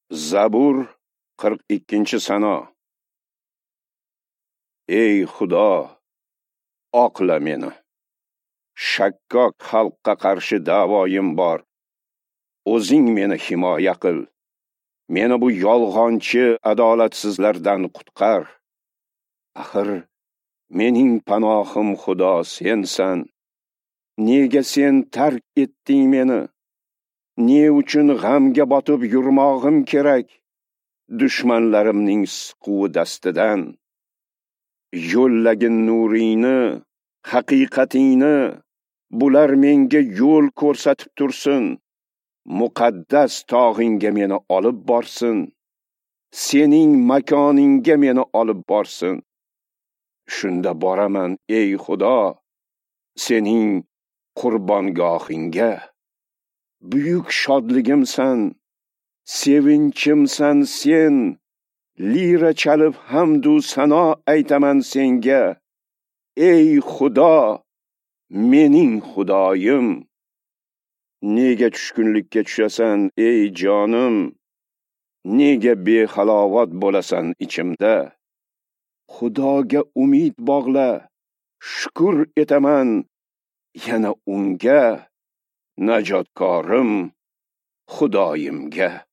Zabur 42-sano. Ey Xudo, oqla meni. Shakkok xalqqa qarshi da'voyim bor. O'zing meni himoya qil. Meni bu yolg'onchi adolatsizlardan qutqar. Axir mening panohim Xudo sensan. Nega sen tark etding meni? Ne uchun g'amga botib yurmog'im kerak? Dushmanlarimning siquvi dastidan. Yo'llagin nuringni, haqiqatingni, bular menga yo'l ko'rsatib tursin. Muqaddas tog'ingga meni olib borsin. Sening makoningga meni olib borsin. Shunda boraman ey Xudo, sening qurbongohingga. Buyuk shodligimsan, sevinchimsan sen. Lira chalib hamdu sano aytaman senga. Ey Xudo, mening Xudoyim. Nega tushkunlikka tushasan ey jonim? Nega behalovat bo'lasan ichimda? Xudoga umid bog'la, shukr etaman yana unga, najotkorim Xudoyimga.